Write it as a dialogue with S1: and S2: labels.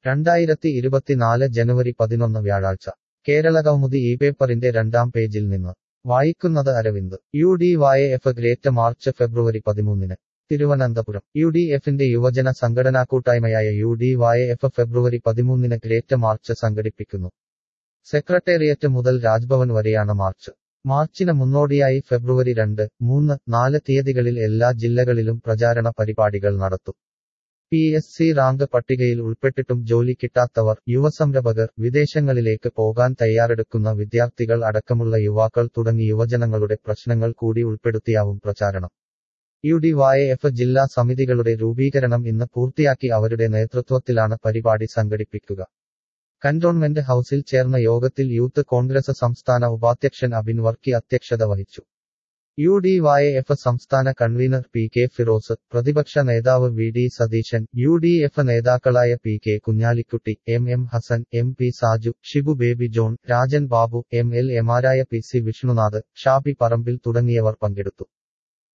S1: 2024 ജനുവരി 11 വ്യാഴാഴ്ച കേരളകൗമുദി ഈ പേപ്പറിന്റെ 2-ാം പേജിൽ നിന്ന് വായിക്കുന്നത് Aravind. UDYF great march February 13. Thiruvananthapuram. UDFന്റെ യുവജന സംഘടനാകൂട്ടായ്മയായ UDYF ഫെബ്രുവരി 13 ഗ്രേറ്റ് മാർച്ച് സംഘടിപ്പിക്കുന്നു. സെക്രട്ടേറിയറ്റ് മുതൽ രാജ്ഭവൻ വരെയാണ് മാർച്ച്. മാർച്ചിന് മുന്നോടിയായി ഫെബ്രുവരി 2, 3, 4 തീയതികളിൽ എല്ലാ ജില്ലകളിലും പ്രചാരണ പരിപാടികൾ നടത്തും. PSC റാങ്ക് പട്ടികയിൽ ഉൾപ്പെട്ടിട്ടും ജോലി കിട്ടാത്തവർ, യുവസംരംഭകർ, വിദേശങ്ങളിലേക്ക് പോകാൻ തയ്യാറെടുക്കുന്ന വിദ്യാർത്ഥികൾ അടക്കമുള്ള യുവാക്കൾ തുടങ്ങി യുവജനങ്ങളുടെ പ്രശ്നങ്ങൾ കൂടി ഉൾപ്പെടുത്തിയാവും പ്രചാരണം. UDYF ജില്ലാ സമിതികളുടെ രൂപീകരണം ഇന്ന് പൂർത്തിയാക്കി അവരുടെ നേതൃത്വത്തിലാണ് പരിപാടി സംഘടിപ്പിക്കുക. കന്റോൺമെന്റ് ഹൌസിൽ ചേർന്ന യോഗത്തിൽ യൂത്ത് കോൺഗ്രസ് സംസ്ഥാന ഉപാധ്യക്ഷൻ അബിൻ വർക്കി അധ്യക്ഷത വഹിച്ചു. UDYF സംസ്ഥാന കൺവീനർ PK ഫിറോസ്, പ്രതിപക്ഷ നേതാവ് VD സതീശൻ, UDF നേതാക്കളായ PK Kunhalikutty, MM Hassan, MP Saju, Shibu Baby John, Rajan Babu, MLA മാരായ PC വിഷ്ണുനാഥ്, ഷാബി പറമ്പിൽ തുടങ്ങിയവർ പങ്കെടുത്തു.